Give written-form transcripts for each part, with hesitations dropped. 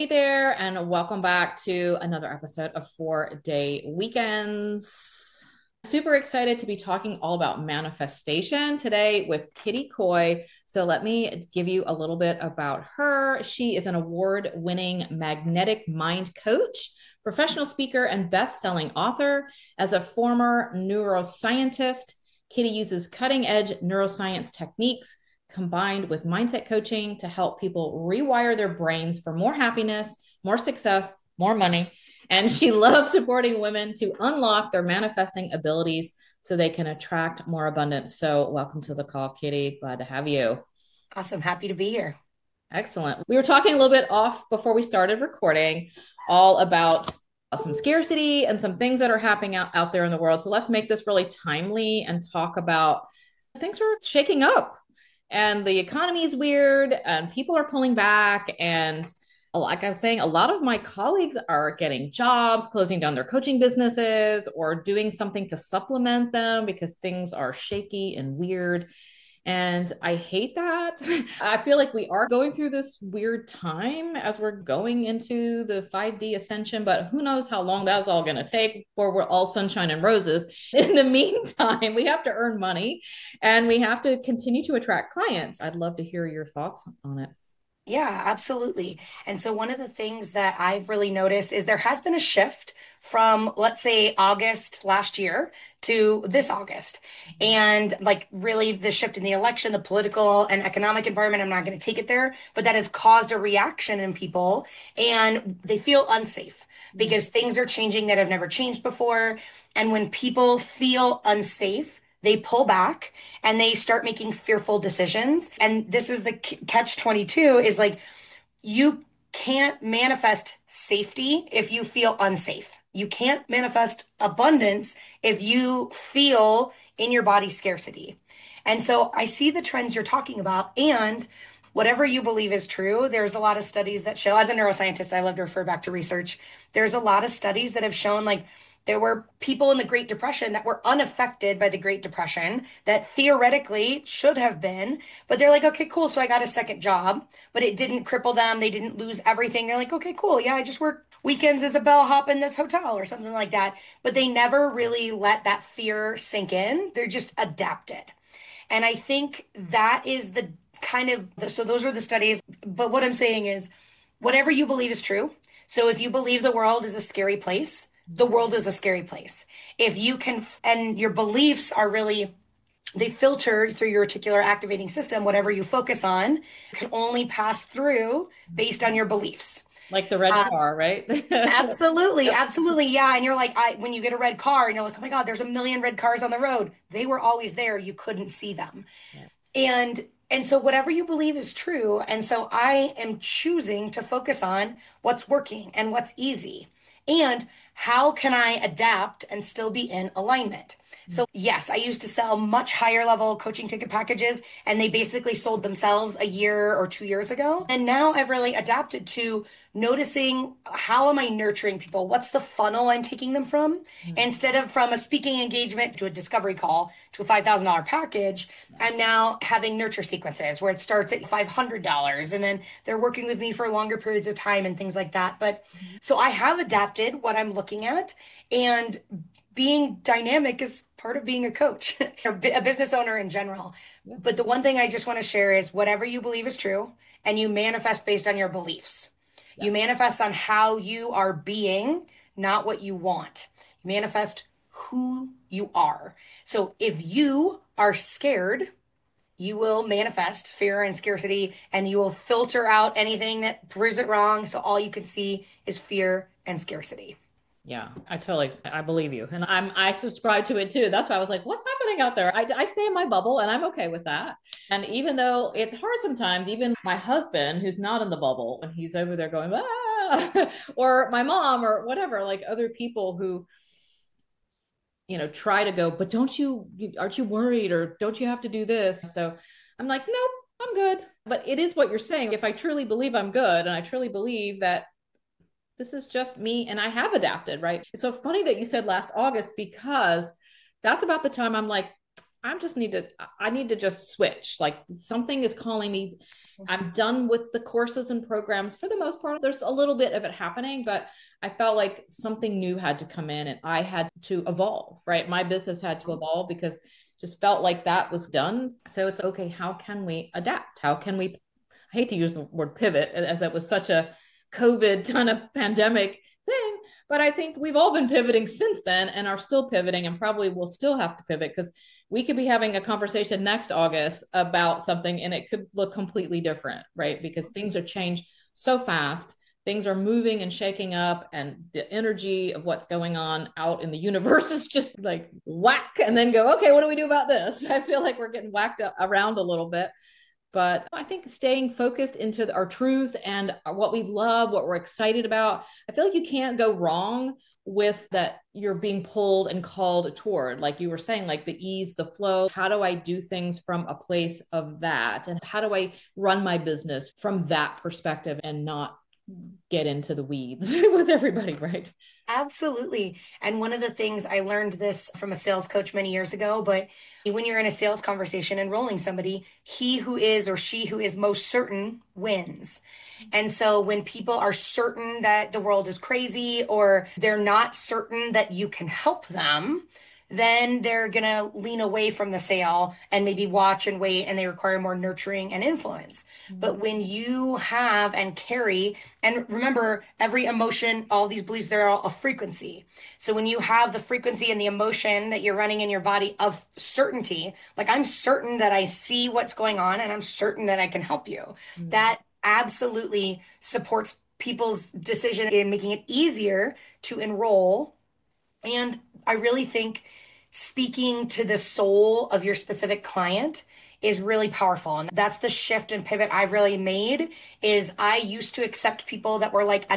Hey there, and welcome back to another episode of 4 Day Weekends. Super excited to be talking all about manifestation today with Kitty Coy. So, let me give you a little bit about her. She is an award winning magnetic mind coach, professional speaker, and best selling author. As a former neuroscientist, Kitty uses cutting edge neuroscience techniques combined with mindset coaching to help people rewire their brains for more happiness, more success, more money. And she loves supporting women to unlock their manifesting abilities so they can attract more abundance. So, welcome to the call, Kitty. Glad to have you. Awesome. Happy to be here. Excellent. We were talking a little bit off before we started recording, all about some scarcity and some things that are happening out there in the world. So let's make this really timely and talk about things are shaking up and the economy is weird and people are pulling back. And like I was saying, a lot of my colleagues are getting jobs, closing down their coaching businesses, or doing something to supplement them because things are shaky and weird. And I hate that. I feel like we are going through this weird time as we're going into the 5D ascension, but who knows how long that's all going to take before we're all sunshine and roses. In the meantime, we have to earn money and we have to continue to attract clients. I'd love to hear your thoughts on it. Yeah, absolutely. And so one of the things that I've really noticed is there has been a shift from, let's say, August last year to this August. And like really the shift in the election, the political and economic environment, I'm not going to take it there, but that has caused a reaction in people and they feel unsafe because things are changing that have never changed before. And when people feel unsafe, they pull back and they start making fearful decisions. And this is the catch 22 is like you can't manifest safety if you feel unsafe. You can't manifest abundance if you feel in your body scarcity. And so I see the trends you're talking about. And whatever you believe is true, there's a lot of studies that show, as a neuroscientist, I love to refer back to research. There's a lot of studies that have shown like there were people in the Great Depression that were unaffected by the Great Depression that theoretically should have been, but they're like, okay, cool. So I got a second job, but it didn't cripple them. They didn't lose everything. They're like, okay, cool. Yeah, I just work weekends as a bellhop in this hotel or something like that. But they never really let that fear sink in. They're just adapted. And I think that is the kind of, so those are the studies. But what I'm saying is, whatever you believe is true. So if you believe the world is a scary place, the world is a scary place. If you can, and your beliefs are really, they filter through your reticular activating system, whatever you focus on can only pass through based on your beliefs. Like the red Uh, car, right? Absolutely, Yep. absolutely, yeah. And you're like, when you get a red car, and you're like, oh my God, there's a million red cars on the road. They were always there. You couldn't see them. Yeah. And so whatever you believe is true. And so I am choosing to focus on what's working and what's easy. And how can I adapt and still be in alignment? So yes, I used to sell much higher level coaching ticket packages and they basically sold themselves a year or 2 years ago. And now I've really adapted to noticing how am I nurturing people? What's the funnel I'm taking them from? Instead of from a speaking engagement to a discovery call to a $5,000 package, I'm now having nurture sequences where it starts at $500 and then they're working with me for longer periods of time and things like that. But so I have adapted what I'm looking at and being dynamic is part of being a coach, a business owner in general. Yeah. But the one thing I just want to share is whatever you believe is true and you manifest based on your beliefs. Yeah. You manifest on how you are being, not what you want. You manifest who you are. So if you are scared, you will manifest fear and scarcity and you will filter out anything that proves it wrong. So all you can see is fear and scarcity. Yeah, I believe you. And I subscribe to it too. That's why I was like, what's happening out there? I stay in my bubble and I'm okay with that. And even though it's hard sometimes, even my husband, who's not in the bubble, and he's over there going, ah, or my mom or whatever, like other people who, try to go, but aren't you worried or don't you have to do this? So I'm like, nope, I'm good. But it is what you're saying. If I truly believe I'm good and I truly believe that this is just me and I have adapted, right? It's so funny that you said last August because that's about the time I'm like, I need to just switch. Like something is calling me. I'm done with the courses and programs for the most part. There's a little bit of it happening, but I felt like something new had to come in and I had to evolve, right? My business had to evolve because just felt like that was done. So it's okay. How can we adapt? How can we, I hate to use the word pivot as it was such a COVID kind of pandemic thing, but I think we've all been pivoting since then and are still pivoting and probably will still have to pivot because we could be having a conversation next August about something and it could look completely different, right? Because things are changed so fast. Things are moving and shaking up, and the energy of what's going on out in the universe is just like whack, and then go, okay, what do we do about this? I feel like we're getting whacked around a little bit. But I think staying focused into our truth and what we love, what we're excited about, I feel like you can't go wrong with that. You're being pulled and called toward, like you were saying, like the ease, the flow. How do I do things from a place of that? And how do I run my business from that perspective and not get into the weeds with everybody, right? Absolutely. And one of the things I learned this from a sales coach many years ago, but when you're in a sales conversation enrolling somebody, he who is or she who is most certain wins. And so when people are certain that the world is crazy or they're not certain that you can help them, then they're going to lean away from the sale and maybe watch and wait, and they require more nurturing and influence. But when you have and carry, and remember, every emotion, all these beliefs, they're all a frequency. So when you have the frequency and the emotion that you're running in your body of certainty, like I'm certain that I see what's going on and I'm certain that I can help you, that absolutely supports people's decision in making it easier to enroll. And I really think speaking to the soul of your specific client is really powerful. And that's the shift and pivot I've really made is I used to accept people that were like a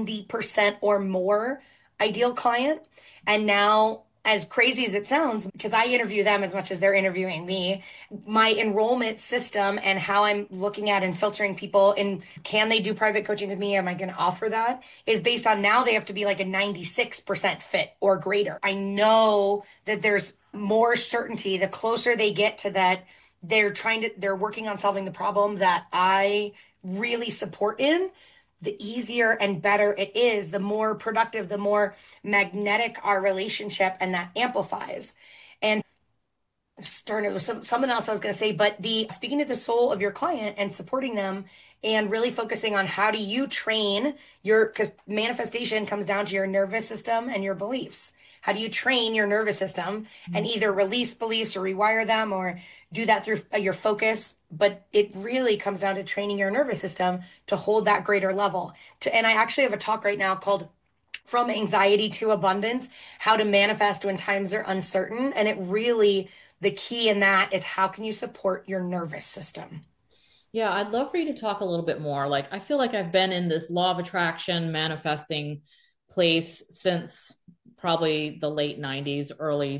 90% or more ideal client. And now, as crazy as it sounds, because I interview them as much as they're interviewing me, my enrollment system and how I'm looking at and filtering people and can they do private coaching with me? Am I going to offer that? Is based on now they have to be like a 96% fit or greater. I know that there's more certainty the closer they get to that. They're working on solving the problem that I really support in, the easier and better it is, the more productive, the more magnetic our relationship, and that amplifies. And starting with something else I was going to say, but the speaking to the soul of your client and supporting them and really focusing on how do you train because manifestation comes down to your nervous system and your beliefs. How do you train your nervous system and either release beliefs or rewire them or do that through your focus? But it really comes down to training your nervous system to hold that greater level. And I actually have a talk right now called From Anxiety to Abundance, How to Manifest When Times Are Uncertain. And it really, the key in that is how can you support your nervous system? Yeah, I'd love for you to talk a little bit more. Like, I feel like I've been in this law of attraction manifesting place since probably the late 90s, early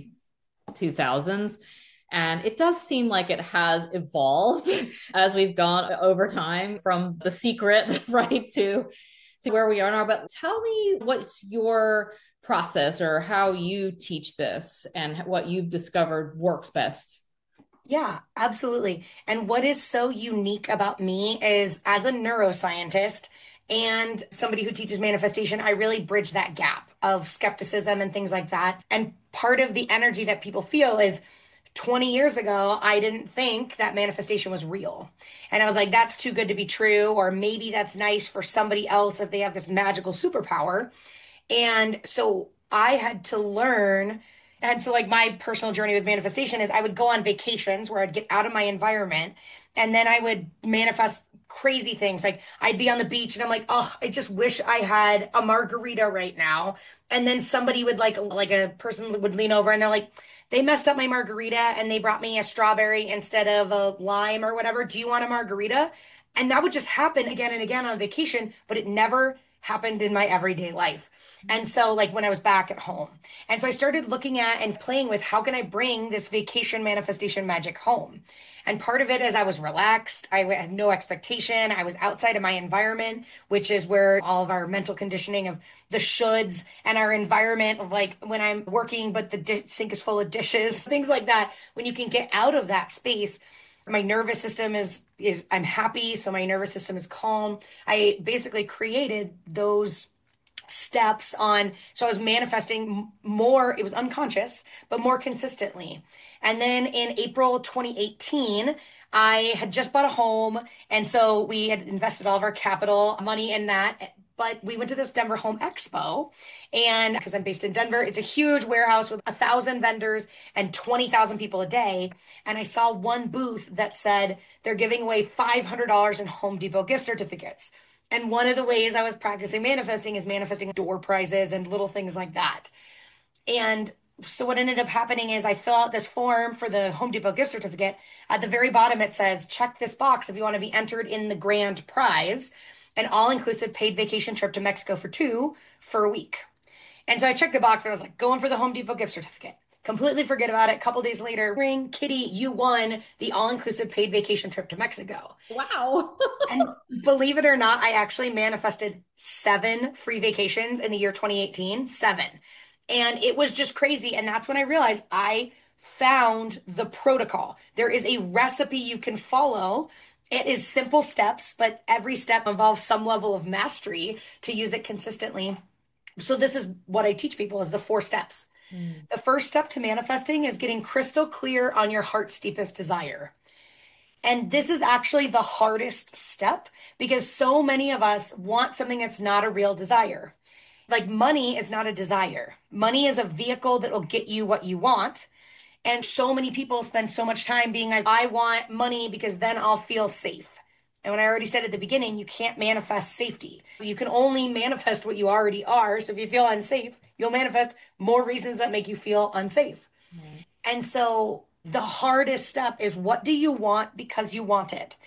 2000s. And it does seem like it has evolved as we've gone over time from the secret, right, to where we are now. But tell me what's your process or how you teach this and what you've discovered works best. Yeah, absolutely. And what is so unique about me is as a neuroscientist and somebody who teaches manifestation, I really bridge that gap of skepticism and things like that. And part of the energy that people feel is 20 years ago, I didn't think that manifestation was real. And I was like, that's too good to be true. Or maybe that's nice for somebody else if they have this magical superpower. And so I had to learn. And so, like, my personal journey with manifestation is I would go on vacations where I'd get out of my environment and then I would manifest crazy things. Like, I'd be on the beach and I'm like, oh, I just wish I had a margarita right now. And then somebody would, like a person would lean over and they're like, they messed up my margarita and they brought me a strawberry instead of a lime or whatever. Do you want a margarita? And that would just happen again and again on vacation, but it never happened in my everyday life. And so, like when I was back at home. And so I started looking at and playing with how can I bring this vacation manifestation magic home? And part of it is I was relaxed. I had no expectation. I was outside of my environment, which is where all of our mental conditioning of the shoulds and our environment of like when I'm working, but the sink is full of dishes, things like that. When you can get out of that space, my nervous system is I'm happy, so my nervous system is calm. I basically created those steps on, so I was manifesting more, it was unconscious, but more consistently. And then in April 2018, I had just bought a home, and so we had invested all of our capital money in that. But we went to this Denver Home Expo, and because I'm based in Denver, it's a huge warehouse with 1,000 vendors and 20,000 people a day. And I saw one booth that said they're giving away $500 in Home Depot gift certificates. And one of the ways I was practicing manifesting is manifesting door prizes and little things like that. And so what ended up happening is I fill out this form for the Home Depot gift certificate. At the very bottom, it says, check this box if you want to be entered in the grand prize, an all-inclusive paid vacation trip to Mexico for two for a week. And so I checked the box and I was like, going for the Home Depot gift certificate. Completely forget about it. A couple days later, ring, Kitty, you won the all-inclusive paid vacation trip to Mexico. Wow. And believe it or not, I actually manifested 7 free vacations in the year 2018, 7. And it was just crazy. And that's when I realized I found the protocol. There is a recipe you can follow. It is simple steps, but every step involves some level of mastery to use it consistently. So this is what I teach people is the 4 steps. The first step to manifesting is getting crystal clear on your heart's deepest desire. And this is actually the hardest step because so many of us want something that's not a real desire. Like money is not a desire. Money is a vehicle that will get you what you want. And so many people spend so much time being like, I want money because then I'll feel safe. And when I already said at the beginning, you can't manifest safety. You can only manifest what you already are. So if you feel unsafe, you'll manifest more reasons that make you feel unsafe. Right. And so the hardest step is what do you want because you want it?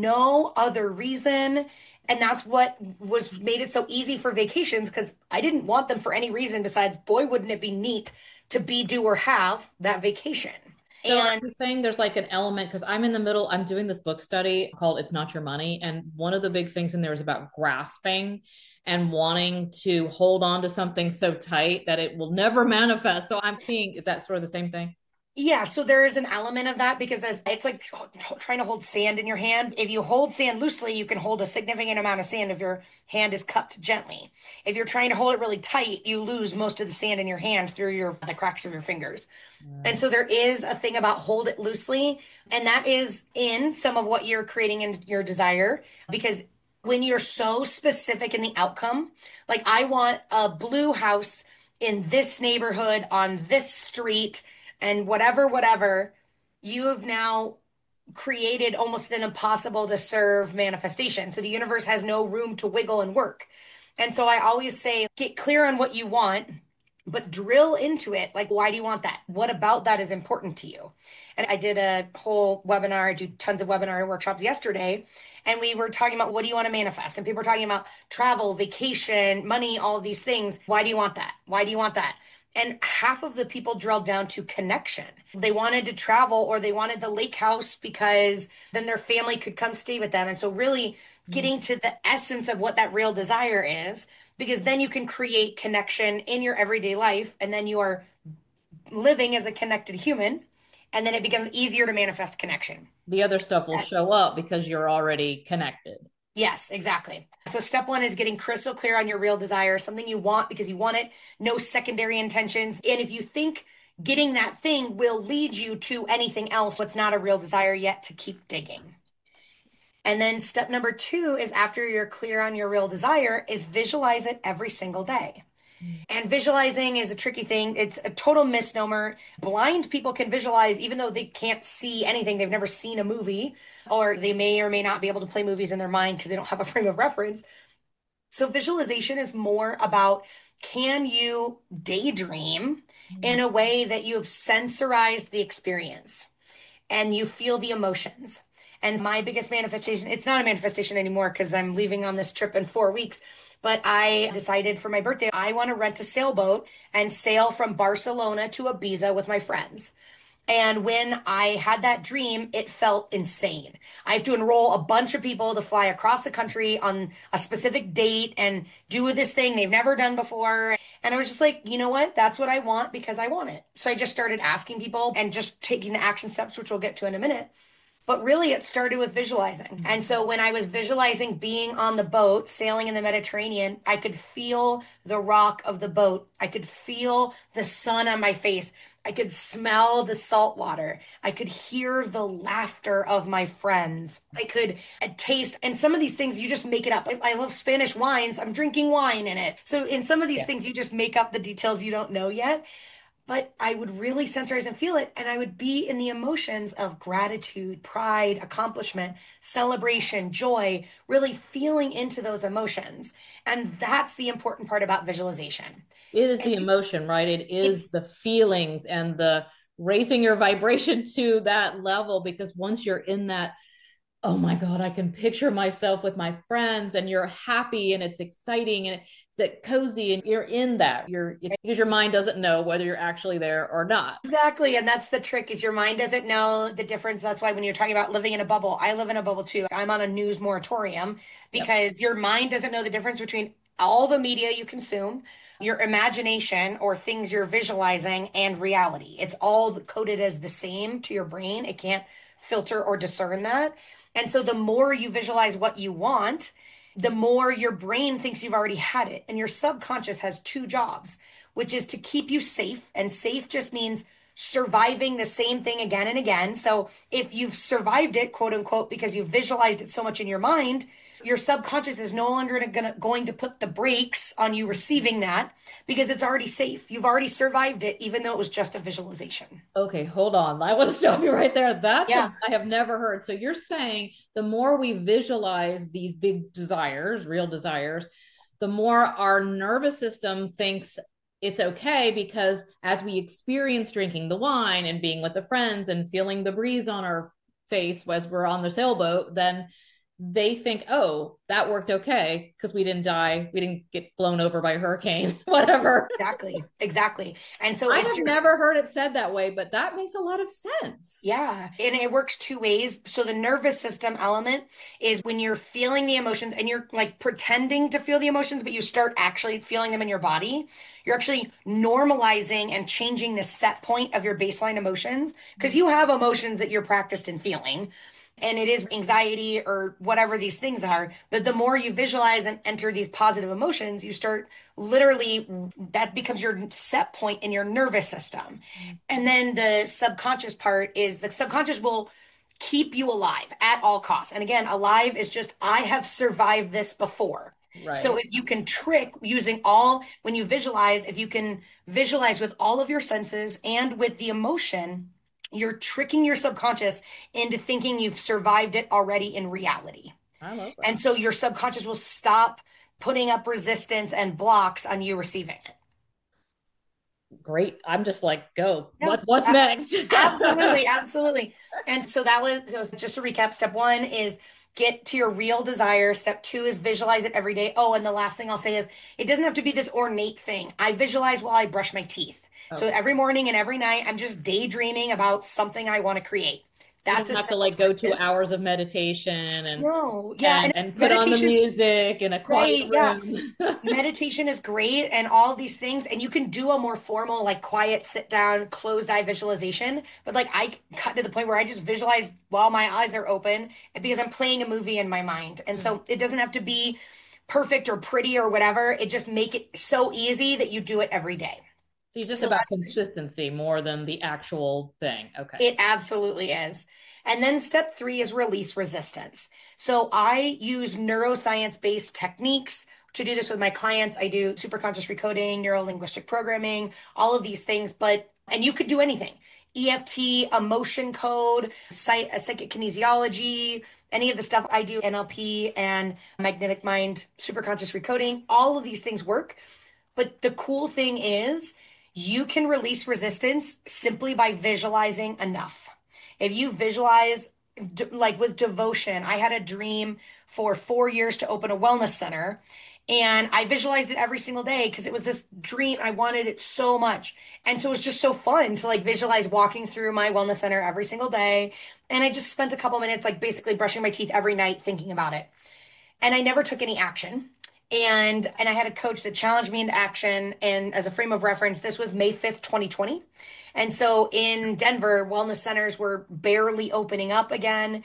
No other reason. And that's what was made it so easy for vacations because I didn't want them for any reason besides, boy, wouldn't it be neat to be, do, or have that vacation. So are And you saying there's like an element because I'm in the middle, I'm doing this book study called It's Not Your Money. And one of the big things in there is about grasping and wanting to hold on to something so tight that it will never manifest. So I'm seeing, is that sort of the same thing? yeah, so there is an element of that because as it's like trying to hold sand in your hand. If you hold sand loosely, you can hold a significant amount of sand if your hand is cupped gently. If you're trying to hold it really tight, you lose most of the sand in your hand through the cracks of your fingers. And Right. so there is a thing about hold it loosely, and that is in some of what you're creating in your desire because when you're so specific in the outcome, like I want a blue house in this neighborhood on this street and whatever, you have now created almost an impossible to serve manifestation. So the universe has no room to wiggle and work. And so I always say, get clear on what you want, but drill into it. Like, why do you want that? What about that is important to you? And I did a whole webinar, I do tons of webinar workshops yesterday. And we were talking about what do you want to manifest? And people were talking about travel, vacation, money, all of these things. Why do you want that? Why do you want that? And half of the people drilled down to connection. They wanted to travel or they wanted the lake house because then their family could come stay with them. And so, really getting to the essence of what that real desire is, because then you can create connection in your everyday life. And then you are living as a connected human. And then it becomes easier to manifest connection. The other stuff will show up because you're already connected. Yes, exactly. So step 1 is getting crystal clear on your real desire, something you want because you want it, no secondary intentions. And if you think getting that thing will lead you to anything else, what's not a real desire yet, to keep digging. And then step number 2 is after you're clear on your real desire is visualize it every single day. And visualizing is a tricky thing. It's a total misnomer. Blind people can visualize even though they can't see anything. They've never seen a movie, or they may or may not be able to play movies in their mind because they don't have a frame of reference. So visualization is more about, can you daydream in a way that you have sensorized the experience and you feel the emotions? And my biggest manifestation, it's not a manifestation anymore because I'm leaving on this trip in 4 weeks, But I decided for my birthday, I want to rent a sailboat and sail from Barcelona to Ibiza with my friends. And when I had that dream, it felt insane. I have to enroll a bunch of people to fly across the country on a specific date and do this thing they've never done before. And I was just like, you know what? That's what I want because I want it. So I just started asking people and just taking the action steps, which we'll get to in a minute. But really, it started with visualizing. And so when I was visualizing being on the boat, sailing in the Mediterranean, I could feel the rock of the boat. I could feel the sun on my face. I could smell the salt water. I could hear the laughter of my friends. I could taste, and some of these things you just make it up. I love Spanish wines. I'm drinking wine in it. So in some of these Yeah. things, you just make up the details you don't know yet. But I would really sensorize and feel it. And I would be in the emotions of gratitude, pride, accomplishment, celebration, joy, really feeling into those emotions. And that's the important part about visualization. It is And the emotion, right? It is it's the feelings and the raising your vibration to that level, because once you're in that, oh my God, I can picture myself with my friends, and you're happy and it's exciting and it's cozy and you're in that. It's because your mind doesn't know whether you're actually there or not. exactly. And that's the trick is your mind doesn't know the difference. That's why when you're talking about living in a bubble, I live in a bubble too. I'm on a news moratorium Yep. because your mind doesn't know the difference between all the media you consume, your imagination or things you're visualizing, and reality. It's all coded as the same to your brain. It can't filter or discern that. And so the more you visualize what you want, the more your brain thinks you've already had it. And your subconscious has two jobs, which is to keep you safe. And safe just means surviving the same thing again and again. So if you've survived it, quote unquote, because you've visualized it so much in your mind, your subconscious is no longer going to put the brakes on you receiving that because it's already safe. You've already survived it, even though it was just a visualization. Okay, hold on. I want to stop you right there. That's Yeah, something I have never heard. So you're saying the more we visualize these big desires, real desires, the more our nervous system thinks it's okay, because as we experience drinking the wine and being with the friends and feeling the breeze on our face as we're on the sailboat, then they think, oh, that worked okay because we didn't die, we didn't get blown over by a hurricane, whatever. exactly. Exactly. And so I it's have your never heard it said that way, but that makes a lot of sense. yeah, and it works two ways. So the nervous system element is when you're feeling the emotions and you're like pretending to feel the emotions, but you start actually feeling them in your body. You're actually normalizing and changing the set point of your baseline emotions because you have emotions that you're practiced in feeling. And it is anxiety or whatever these things are. But the more you visualize and enter these positive emotions, you start literally, that becomes your set point in your nervous system. And then the subconscious part is the subconscious will keep you alive at all costs. And again, alive is just, I have survived this before. So Right. if you can trick using all, when you visualize, if you can visualize with all of your senses and with the emotion, you're tricking your subconscious into thinking you've survived it already in reality. I love And that. so your subconscious will stop putting up resistance and blocks on you receiving it. Great. I'm just like, go. Yeah, What's next? absolutely, absolutely. And so just to recap. Step one is get to your real desire. Step two is visualize it every day. Oh, and the last thing I'll say is it doesn't have to be this ornate thing. I visualize while I brush my teeth. So Okay. every morning and every night, I'm just daydreaming about something I want to create. You That's don't as have to simple like as it go to is. hours of meditation No, yeah, and and and put on the meditation's music in a quiet great. Yeah, room. meditation is great and all these things, and you can do a more formal like quiet sit down closed eye visualization, but like I cut to the point where I just visualize while my eyes are open because I'm playing a movie in my mind, and so it doesn't have to be perfect or pretty or whatever. It just make it so easy that you do it every day. So it's just So about that's consistency more than the actual thing. Okay. it absolutely is. And then step three is release resistance. So I use neuroscience based techniques to do this with my clients. I do superconscious recoding, neuro linguistic programming, all of these things, and you could do anything. EFT, emotion code, psychic kinesiology, any of the stuff I do, NLP and magnetic mind, superconscious recoding, all of these things work. But the cool thing is, you can release resistance simply by visualizing enough. If you visualize, like with devotion, I had a dream for 4 years to open a wellness center. And I visualized it every single day because it was this dream. I wanted it so much. And so it was just so fun to like visualize walking through my wellness center every single day. And I just spent a couple minutes like basically brushing my teeth every night thinking about it. And I never took any action. And I had a coach that challenged me into action. And as a frame of reference, this was May 5th, 2020. And so in Denver, wellness centers were barely opening up again.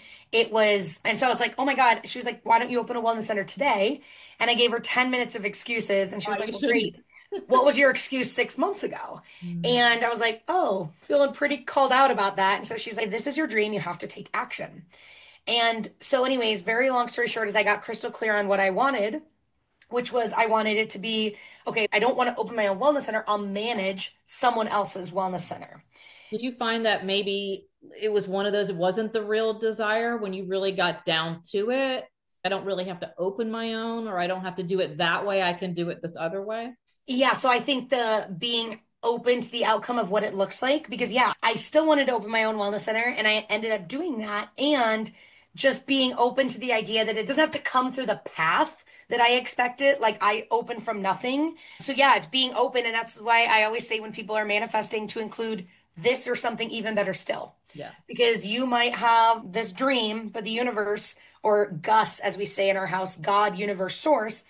And so I was like, oh my God. She was like, why don't you open a wellness center today? And I gave her 10 minutes of excuses. And she was Why like, you well, shouldn't. great. What was your excuse 6 months ago? Mm. And I was like, oh, feeling pretty called out about that. And so she's like, this is your dream. You have to take action. And so, anyways, very long story short, is I got crystal clear on what I wanted, which was I wanted it to be okay, I don't want to open my own wellness center. I'll manage someone else's wellness center. Did you find that maybe it was one of those, it wasn't the real desire when you really got down to it? I don't really have to open my own, or I don't have to do it that way. I can do it this other way. Yeah, so I think the being open to the outcome of what it looks like, because yeah, I still wanted to open my own wellness center and I ended up doing that. And just being open to the idea that it doesn't have to come through the path that I expected. Like I opened from nothing. So yeah, it's being open. And that's why I always say when people are manifesting to include this or something even better still. Yeah. Because you might have this dream, but the universe, or Gus, as we say in our house, God, universe, source,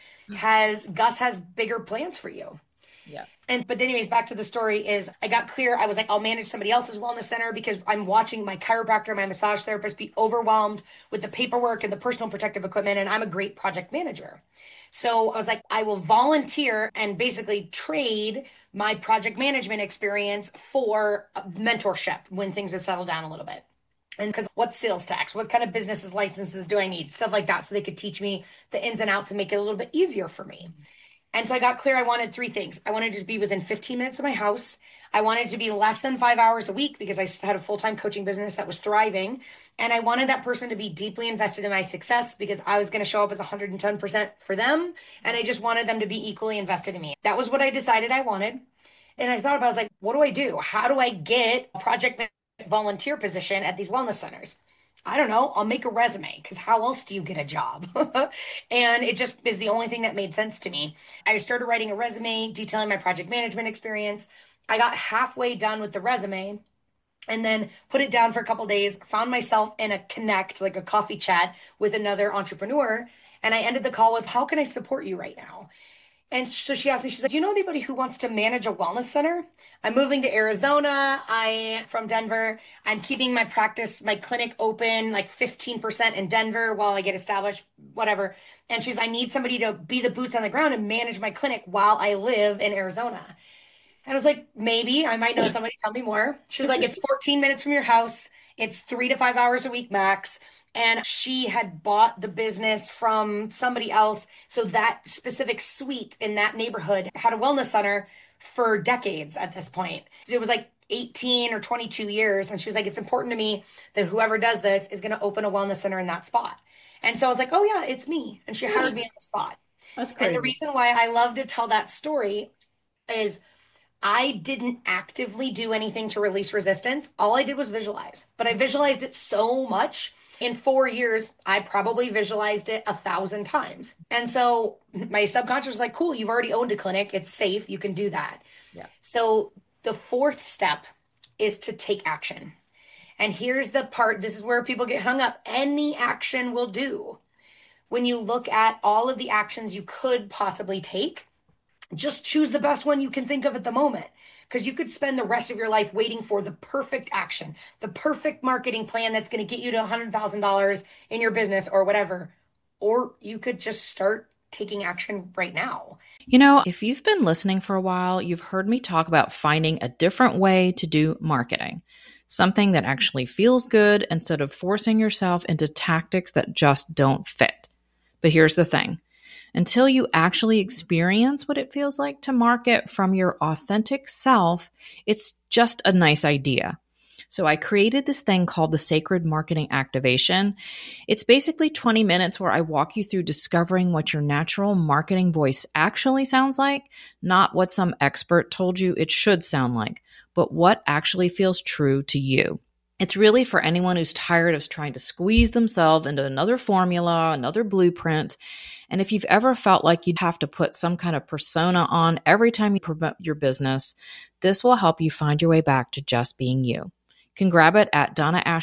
Gus has bigger plans for you. Yeah. And but anyways, back to the story is I got clear. I was like, I'll manage somebody else's wellness center because I'm watching my chiropractor, my massage therapist be overwhelmed with the paperwork and the personal protective equipment, and I'm a great project manager. So I was like, I will volunteer and basically trade my project management experience for mentorship when things have settled down a little bit. And because what sales tax, what kind of businesses licenses do I need? Stuff like that. So they could teach me the ins and outs and make it a little bit easier for me. And so I got clear. I wanted three things. I wanted to be within 15 minutes of my house. I wanted to be less than 5 hours a week because I had a full-time coaching business that was thriving. And I wanted that person to be deeply invested in my success because I was going to show up as 110% for them. And I just wanted them to be equally invested in me. That was what I decided I wanted. And I thought about, I was like, what do I do? How do I get a project volunteer position at these wellness centers? I don't know. I'll make a resume because how else do you get a job? And it just is the only thing that made sense to me. I started writing a resume detailing my project management experience. I got halfway done with the resume and then put it down for a couple days, found myself in a connect, like a coffee chat with another entrepreneur. And I ended the call with, how can I support you right now? And so she asked me, she's like, do you know anybody who wants to manage a wellness center? I'm moving to Arizona. I from Denver. I'm keeping my practice, my clinic open like 15% in Denver while I get established, whatever. And she's, I need somebody to be the boots on the ground and manage my clinic while I live in Arizona. And I was like, maybe I might know somebody. Tell me more. She was like, it's 14 minutes from your house. It's 3 to 5 hours a week max. And she had bought the business from somebody else. So that specific suite in that neighborhood had a wellness center for decades at this point. It was like 18 or 22 years. And she was like, it's important to me that whoever does this is going to open a wellness center in that spot. And so I was like, oh, yeah, it's me. And she hired me on the spot. That's And the crazy. reason why I love to tell that story is I didn't actively do anything to release resistance. All I did was visualize, but I visualized it so much. In 4 years, I probably visualized it 1,000 times. And so my subconscious was like, cool, you've already owned a clinic. It's safe. You can do that. Yeah. So the fourth step is to take action. And here's the part, this is where people get hung up. Any action will do. When you look at all of the actions you could possibly take, just choose the best one you can think of at the moment. Because you could spend the rest of your life waiting for the perfect action, the perfect marketing plan that's going to get you to $100,000 in your business or whatever. Or you could just start taking action right now. You know, if you've been listening for a while, you've heard me talk about finding a different way to do marketing, something that actually feels good instead of forcing yourself into tactics that just don't fit. But here's the thing. Until you actually experience what it feels like to market from your authentic self, it's just a nice idea. So I created this thing called the Sacred Marketing Activation. It's basically 20 minutes where I walk you through discovering what your natural marketing voice actually sounds like, not what some expert told you it should sound like, but what actually feels true to you. It's really for anyone who's tired of trying to squeeze themselves into another formula, another blueprint. And if you've ever felt like you'd have to put some kind of persona on every time you promote your business, this will help you find your way back to just being you. You can grab it at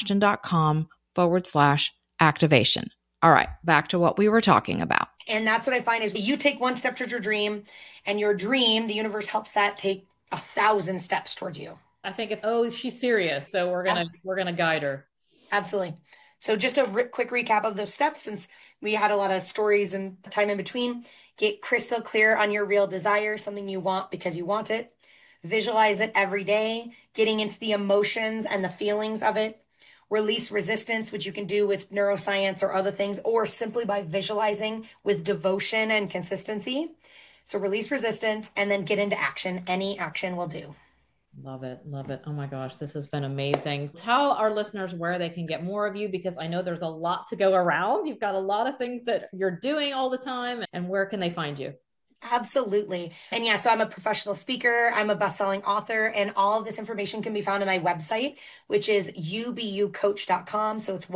donnaashton.com/activation. All right, back to what we were talking about. And that's what I find is you take one step towards your dream, and your dream, the universe helps that take 1,000 steps towards you. I think it's, oh, she's serious. So we're gonna guide her. Absolutely. So just a quick recap of those steps, since we had a lot of stories and time in between. Get crystal clear on your real desire, something you want because you want it. Visualize it every day, getting into the emotions and the feelings of it. Release resistance, which you can do with neuroscience or other things, or simply by visualizing with devotion and consistency. So release resistance and then get into action. Any action will do. Love it. Love it. Oh my gosh, this has been amazing. Tell our listeners where they can get more of you, because I know there's a lot to go around. You've got a lot of ththings that you're doing all the time. And where can they find you? Absolutely. And yeah, so I'm a professional speaker. I'm a best-selling author, and all of this information can be found on my website, which is ubucoach.com. So it's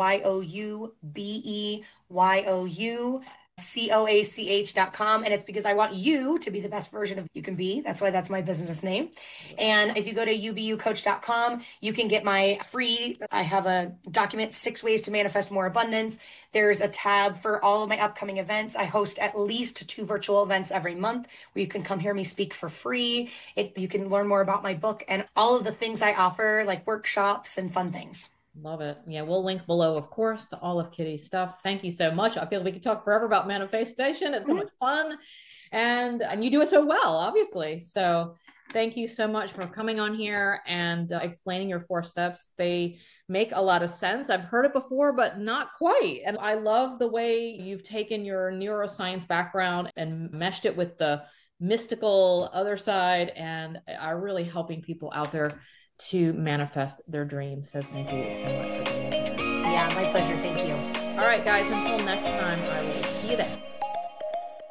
YOUBEYOUCOACH.com. And it's because I want you to be the best version of you can be. That's why that's my business name. And if you go to ubucoach.com, you can get my free, I have a document, 6 ways to manifest more abundance. There's a tab for all of my upcoming events. I host at least 2 virtual events every month where you can come hear me speak for free. You can learn more about my book and all of the things I offer, like workshops and fun things. Love it. Yeah, we'll link below, of course, to all of Kitty's stuff. Thank you so much. I feel we could talk forever about manifestation. It's so much fun. And you do it so well, obviously. So thank you so much for coming on here and explaining your 4 steps. They make a lot of sense. I've heard it before, but not quite. And I love the way you've taken your neuroscience background and meshed it with the mystical other side, and are really helping people out there to manifest their dreams. So thank you so much for being here. Yeah, my pleasure. Thank you. All right, guys, until next time, I will see you there.